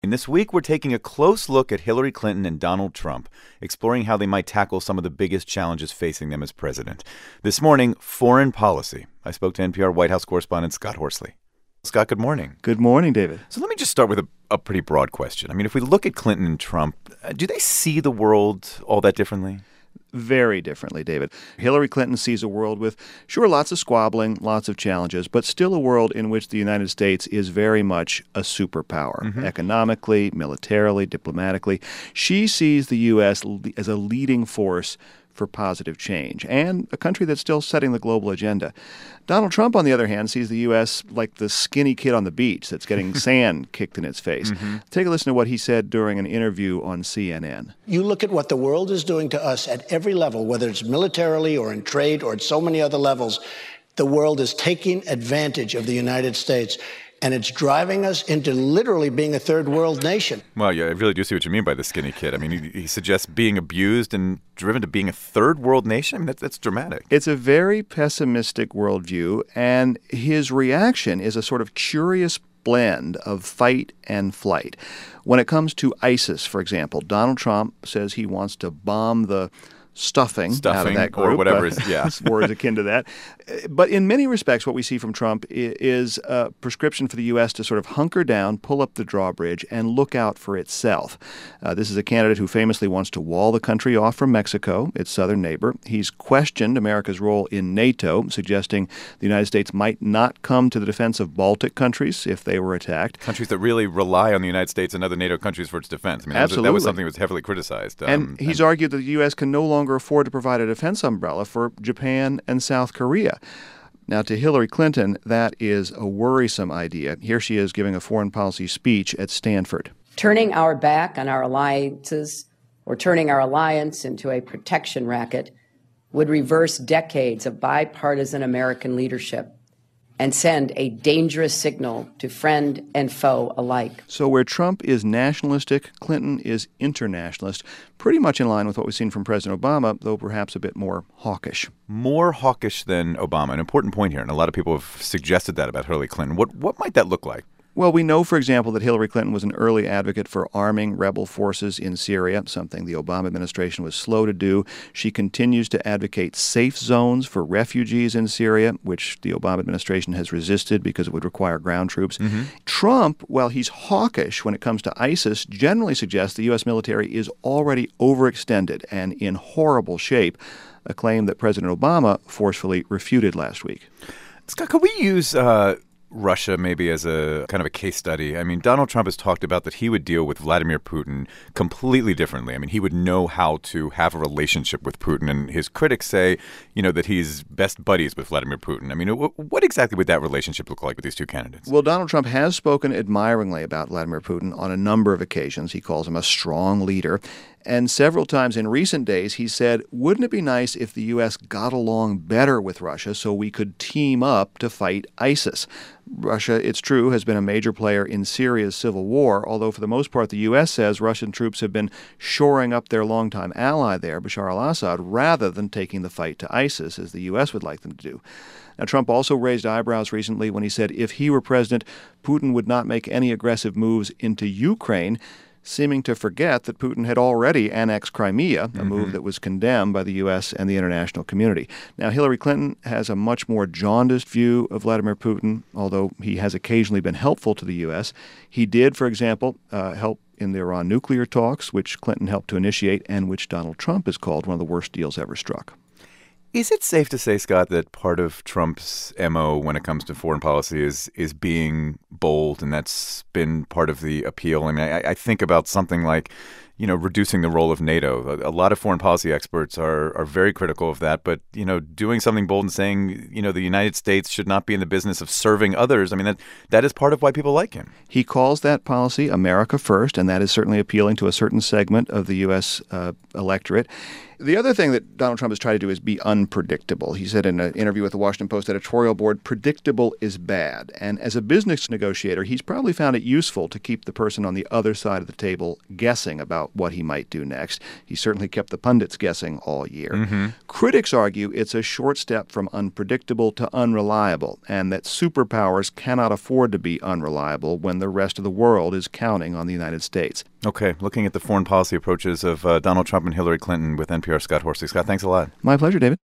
In this week, we're taking a close look at Hillary Clinton and Donald Trump, exploring how they might tackle some of the biggest challenges facing them as president. This morning, foreign policy. I spoke to NPR White House correspondent Scott Horsley. Scott, good morning. Good morning, David. So let me just start with a pretty broad question. I mean, if we look at Clinton and Trump, do they see the world all that differently? Very differently, David. Hillary Clinton sees a world with, sure, lots of squabbling, lots of challenges, but still a world in which the United States is very much a superpower, economically, militarily, diplomatically. She sees the U.S. as a leading force for positive change and a country that's still setting the global agenda. Donald Trump, on the other hand, sees the U.S. like the skinny kid on the beach that's getting sand kicked in its face. Take a listen to what he said during an interview on CNN. You look at what the world is doing to us at every level, whether it's militarily or in trade or at so many other levels, the world is taking advantage of the United States. And it's driving us into literally being a third world nation. Well, yeah, I really do see what you mean by the skinny kid. I mean, he suggests being abused and driven to being a third world nation. I mean, that's dramatic. It's a very pessimistic worldview, and his reaction is a sort of curious blend of fight and flight. When it comes to ISIS, for example, Donald Trump says he wants to bomb the stuffing out of that group, or whatever is, words akin to that. But in many respects, what we see from Trump is a prescription for the U.S. to sort of hunker down, pull up the drawbridge, and look out for itself. This is a candidate who famously wants to wall the country off from Mexico, its southern neighbor. He's questioned America's role in NATO, suggesting the United States might not come to the defense of Baltic countries if they were attacked. Countries that really rely on the United States and other NATO countries for its defense. I mean, Absolutely. That was something that was heavily criticized. And he's argued that the U.S. can no longer afford to provide a defense umbrella for Japan and South Korea. Now, to Hillary Clinton, that is a worrisome idea. Here she is giving a foreign policy speech at Stanford. Turning our back on our alliances or turning our alliance into a protection racket would reverse decades of bipartisan American leadership and send a dangerous signal to friend and foe alike. So where Trump is nationalistic, Clinton is internationalist, pretty much in line with what we've seen from President Obama, though perhaps a bit more hawkish. More hawkish than Obama. An important point here, and a lot of people have suggested that about Hillary Clinton. What might that look like? Well, we know, for example, that Hillary Clinton was an early advocate for arming rebel forces in Syria, something the Obama administration was slow to do. She continues to advocate safe zones for refugees in Syria, which the Obama administration has resisted because it would require ground troops. Trump, while he's hawkish when it comes to ISIS, generally suggests the U.S. military is already overextended and in horrible shape, a claim that President Obama forcefully refuted last week. Scott, could we use Russia maybe as a kind of a case study? I mean, Donald Trump has talked about that he would deal with Vladimir Putin completely differently. I mean, he would know how to have a relationship with Putin, and his critics say, that he's best buddies with Vladimir Putin. I mean, what exactly would that relationship look like with these two candidates? Well, Donald Trump has spoken admiringly about Vladimir Putin on a number of occasions. He calls him a strong leader. And several times in recent days, he said, wouldn't it be nice if the U.S. got along better with Russia so we could team up to fight ISIS? Russia, it's true, has been a major player in Syria's civil war, although for the most part the U.S. says Russian troops have been shoring up their longtime ally there, Bashar al-Assad, rather than taking the fight to ISIS, as the U.S. would like them to do. Now, Trump also raised eyebrows recently when he said if he were president, Putin would not make any aggressive moves into Ukraine, seeming to forget that Putin had already annexed Crimea, a move that was condemned by the U.S. and the international community. Now, Hillary Clinton has a much more jaundiced view of Vladimir Putin, although he has occasionally been helpful to the U.S. He did, for example, help in the Iran nuclear talks, which Clinton helped to initiate and which Donald Trump has called one of the worst deals ever struck. Is it safe to say, Scott, that part of Trump's MO when it comes to foreign policy is being bold, and that's been part of the appeal? I mean, I think about something like, reducing the role of NATO. A lot of foreign policy experts are very critical of that, but, doing something bold and saying, the United States should not be in the business of serving others, I mean, that is part of why people like him. He calls that policy America First, and that is certainly appealing to a certain segment of the U.S. Electorate. The other thing that Donald Trump has tried to do is be unpredictable. He said in an interview with the Washington Post editorial board, predictable is bad. And as a business negotiator, he's probably found it useful to keep the person on the other side of the table guessing about what he might do next. He certainly kept the pundits guessing all year. Critics argue it's a short step from unpredictable to unreliable, and that superpowers cannot afford to be unreliable when the rest of the world is counting on the United States. Okay, looking at the foreign policy approaches of Donald Trump and Hillary Clinton with NPR's Scott Horsley. Scott, thanks a lot. My pleasure, David.